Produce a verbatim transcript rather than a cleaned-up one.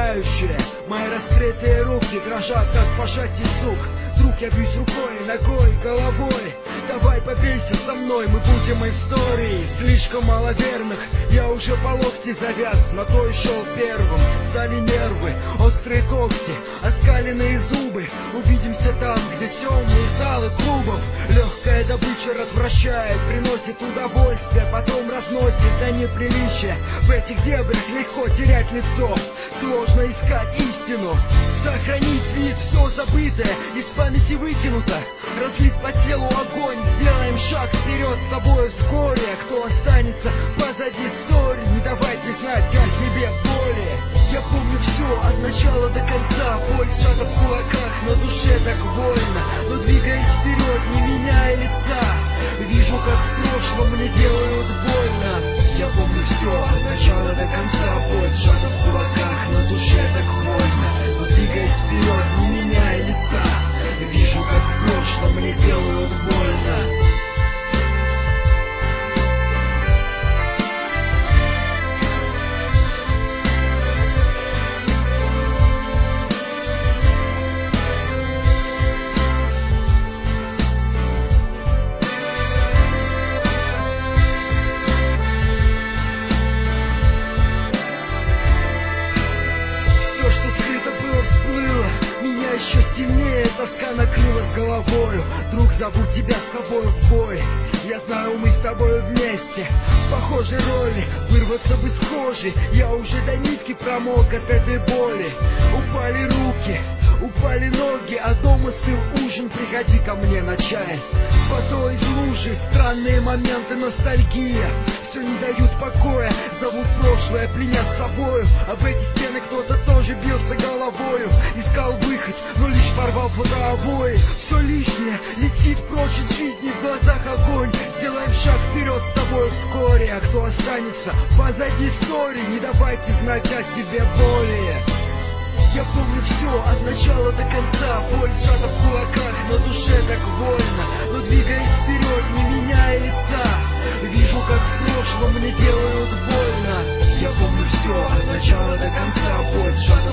пугающее. Мои раскрытые руки дрожат, как пожатий сук. Вдруг я бьюсь рукой, ногой, головой. Давай побейся со мной, мы будем историей. Слишком мало верных, я уже по локти завяз. На то и шел первым, стали нервы, острые когти, оскаленные зубы. Увидимся там, где темные залы клубов. Легкая добыча развращает, приносит удовольствие, потом разносит до неприличия. В этих дебрях легко терять лицо, сложно искать истину. Сохранить вид, все забытое из памяти выкинуто. Разлить по телу огонь, сделаем шаг вперед с тобой вскоре. Кто останется позади ссори, не давайте знать о себе более. Я помню все от начала до конца, боль сжата в кулаках, на душе так больно. Но двигаясь вперед, не меняя лица, вижу, как в прошлом мне делают больно. Я помню все от начала до конца, боль сжата в кулаках, на душе так больно. Но двигаясь вперед, не меняя лица, вижу, как в прошлом мне делают больно. Еще сильнее тоска накрыла с головою. Друг, зову тебя с собой в бой. Я знаю, мы с тобой вместе в похожей роли, вырваться бы схожи. Я уже до нитки промок от этой боли. Упали руки, упали ноги, а дома стыл ужин. Приходи ко мне на чай с водой из лужи. Странные моменты, ностальгия все не дают покоя. Зовут прошлое, пленя с собою. Об эти стены кто-то тоже бился головою. Искал выход, но лишь порвал фотообои. Все лишнее летит прочь из жизни, в глазах огонь. Сделаем шаг вперед с тобой вскоре. А кто останется позади ссори, не давайте знать о себе более. Я помню все от начала до конца, боль сжата в кулаках, на душе так больно. Но двигаясь вперед, не меняя лица, вижу, как в прошлом мне делают больно. Я помню все от начала до конца, боль сжата